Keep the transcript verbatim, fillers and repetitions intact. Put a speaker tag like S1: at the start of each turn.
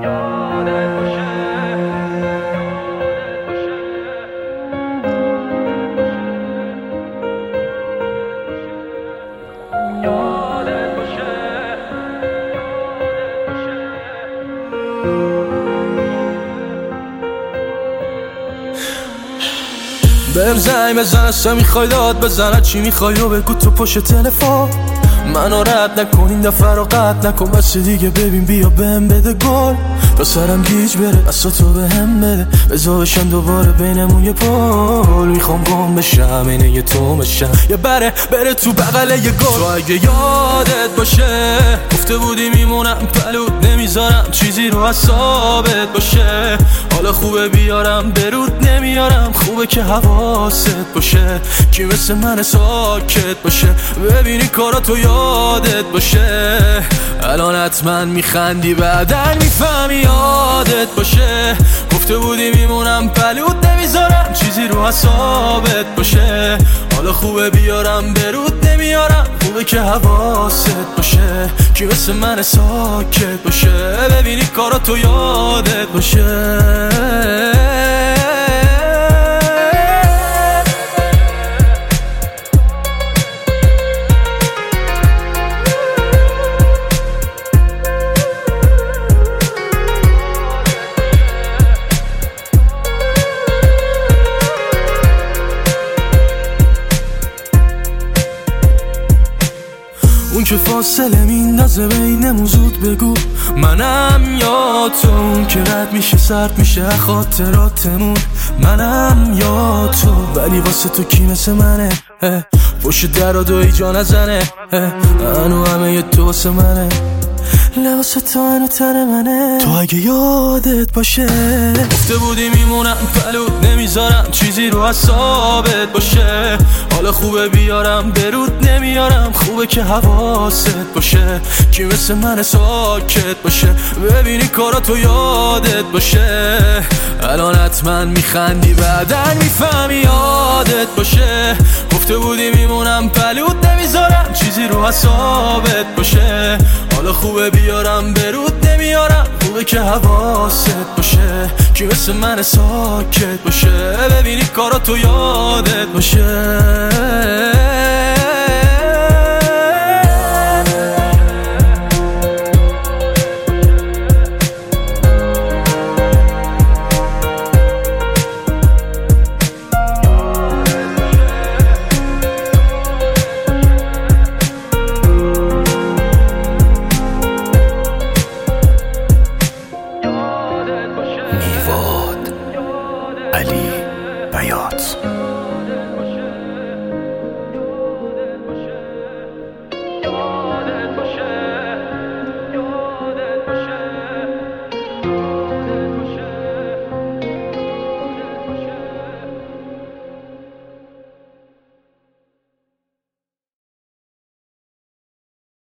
S1: بهم زنگ بزن اصلا میخوای داد بزنه چی میخوای و بگو تو پشت تلفن منو رد نکن این دفعه رو قطع نکن بس دیگه ببین بیا بهم بده گل تا سرم گیج بره اصلا تو بهم بده بذار بشم دوباره بینمون یه پل میخوام گم بشم اینه یه تو بشم یه بره بره تو بغل یه گل تو اگه یادت باشه گفته بودی میمونم پلوت نمیذارم چیزی رو حسابت باشه حالا خوبه بیارم برود نمیارم خوبه که حواست باشه کی مثل من ساکت باشه ببینی کاراتو یادت باشه الان حتما میخندی بعدن میفهمی یادت باشه گفته بودی میمونم پلوت نمیذارم چیزی رو حسابت باشه حالا خوبه بیارم برود نمیارم خوبه که حواست باشه کی مثل من ساکت باشه ببینی کاراتو یادت باشه اون که فاصله میندازه بینمون زود بگو منم یا تو اون که رد میشه سرد میشه خاطراتمون منم یا تو ولی واسه تو کی مثل منه پشت در و دوی جا نزنه انو همه یه تو واسه منه لباس تو انو تن منه تو اگه یادت باشه گفته بودی میمونم پلوت نمیذارم چیزی رو حسابت باشه حالا خوبه بیارم برود نمیارم خوبه که حواست باشه کی مثل من ساکت باشه ببینی کاراتو یادت باشه الان حتما میخندی بعدن میفهمی یادت باشه گفته بودی میمونم پلوت نمیذارم چیزی رو حسابت باشه حالا خوبه بیارم برود نمیارم خوبه که حواست باشه کی مثل من ساکت باشه ببینی کاراتو یادت باشه
S2: علی بیات.